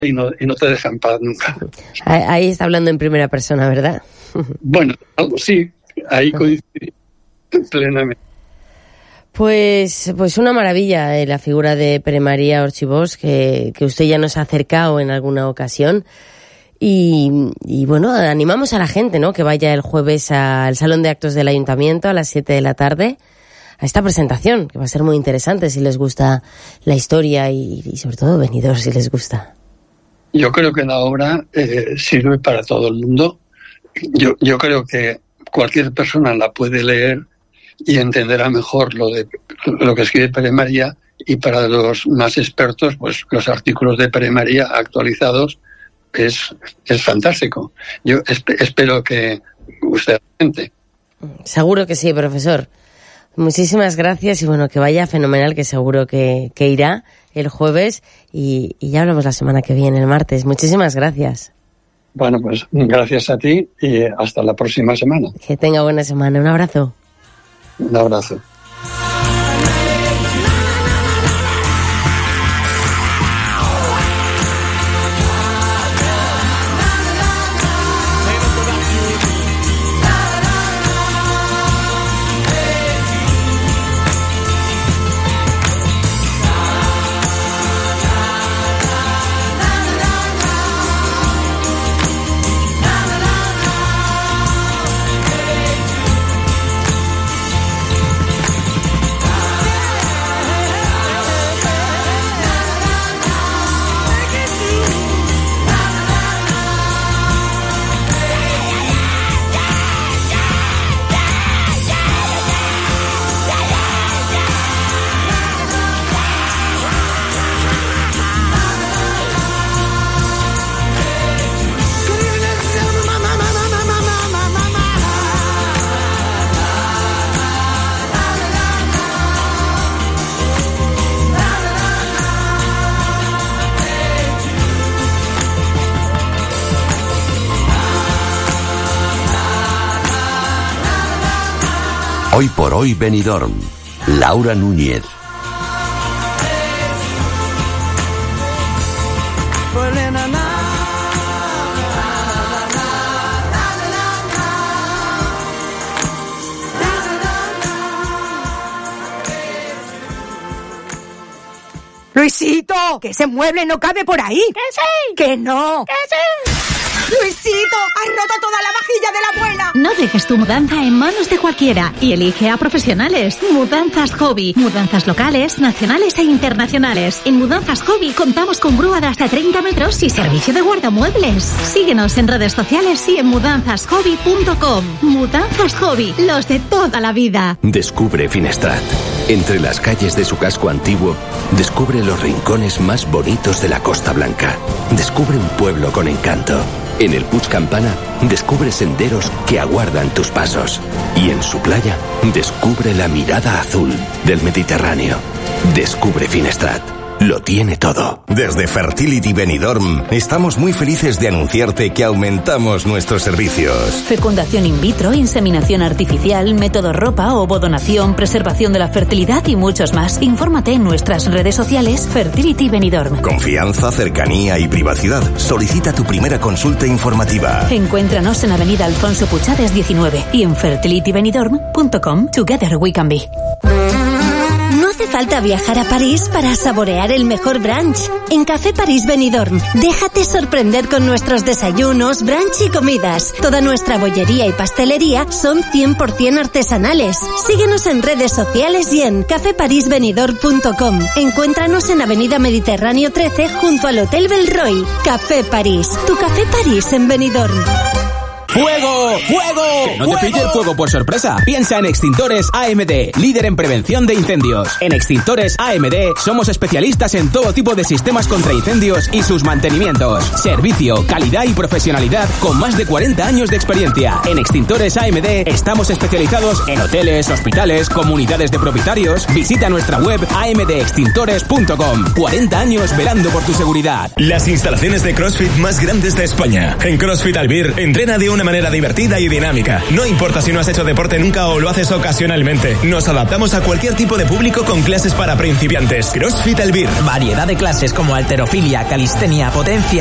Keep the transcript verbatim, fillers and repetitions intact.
y no, y no te deja en paz nunca. Ahí está hablando en primera persona, ¿verdad? Bueno, algo sí, ahí coincidí plenamente. Pues, pues una maravilla eh, la figura de Pere María Orchibós, que, que usted ya nos ha acercado en alguna ocasión. Y, y bueno, animamos a la gente, ¿no?, que vaya el jueves al Salón de Actos del Ayuntamiento a las siete de la tarde a esta presentación, que va a ser muy interesante si les gusta la historia y, y sobre todo Benidorm si les gusta. Yo creo que la obra eh, sirve para todo el mundo. Yo, yo creo que cualquier persona la puede leer y entenderá mejor lo de lo que escribe Pere María, y para los más expertos, pues los artículos de Pere María actualizados es, es fantástico. Yo esp- espero que usted siente. Seguro que sí, profesor. Muchísimas gracias y bueno, que vaya fenomenal, que seguro que, que irá el jueves y, y ya hablamos la semana que viene, el martes. Muchísimas gracias. Bueno, pues gracias a ti y hasta la próxima semana. Que tenga buena semana. Un abrazo. Un abrazo. Hoy por hoy Benidorm. Laura Núñez. Luisito, que ese mueble no cabe por ahí. ¡Que sí! ¡Que no! ¡Que sí! ¡Luisito! ¡Has roto toda la vajilla de la abuela! No dejes tu mudanza en manos de cualquiera y elige a profesionales. Mudanzas Hobby. Mudanzas locales, nacionales e internacionales. En Mudanzas Hobby contamos con grúa de hasta treinta metros y servicio de guardamuebles. Síguenos en redes sociales y en mudanzas hobby punto com. Mudanzas Hobby, los de toda la vida. Descubre Finestrat. Entre las calles de su casco antiguo, descubre los rincones más bonitos de la Costa Blanca. Descubre un pueblo con encanto. En el Puig Campana, descubre senderos que aguardan tus pasos. Y en su playa, descubre la mirada azul del Mediterráneo. Descubre Finestrat. Lo tiene todo. Desde Fertility Benidorm estamos muy felices de anunciarte que aumentamos nuestros servicios. Fecundación in vitro, inseminación artificial, método ropa, ovodonación, preservación de la fertilidad y muchos más. Infórmate en nuestras redes sociales Fertility Benidorm. Confianza, cercanía y privacidad. Solicita tu primera consulta informativa. Encuéntranos en Avenida Alfonso Puchades diecinueve y en fertility benidorm punto com. Together we can be. No hace falta viajar a París para saborear el mejor brunch. En Café París Benidorm, déjate sorprender con nuestros desayunos, brunch y comidas. Toda nuestra bollería y pastelería son cien por ciento artesanales. Síguenos en redes sociales y en café paris benidorm punto com. Encuéntranos en Avenida Mediterráneo trece junto al Hotel Belroy. Café París, tu Café París en Benidorm. ¡Fuego! ¡Fuego! Que no te pille el fuego por sorpresa. Piensa en Extintores A M D, líder en prevención de incendios. En Extintores A M D somos especialistas en todo tipo de sistemas contra incendios y sus mantenimientos. Servicio, calidad y profesionalidad con más de cuarenta años de experiencia. En Extintores A M D estamos especializados en hoteles, hospitales, comunidades de propietarios. Visita nuestra web a m d extintores punto com. cuarenta años velando por tu seguridad. Las instalaciones de CrossFit más grandes de España. En CrossFit Albir, entrena de una una manera divertida y dinámica. No importa si no has hecho deporte nunca o lo haces ocasionalmente. Nos adaptamos a cualquier tipo de público con clases para principiantes. CrossFit Elvir. Variedad de clases como halterofilia, calistenia, potencia